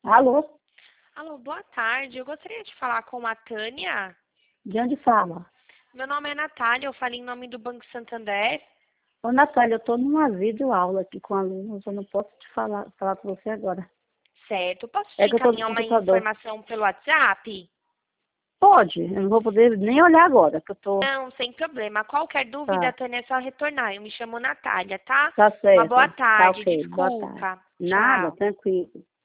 Alô? Alô, boa tarde. Eu gostaria de falar com a Tânia. De onde fala? Meu nome é Natália, eu falo em nome do Banco Santander. Ô, Natália, eu estou numa videoaula aqui com alunos, eu não posso te falar com você agora. Certo. Posso te É que eu estou no encaminhar uma computador. informação pelo WhatsApp? Pode, eu não vou poder nem olhar agora, que eu estou... Não, sem problema. Qualquer dúvida, Tá, Tânia, é só retornar. Eu me chamo Natália, tá? tá Uma boa certo, tá tarde. ok, boa tarde. Desculpa. Nada, Tchau. tranquilo.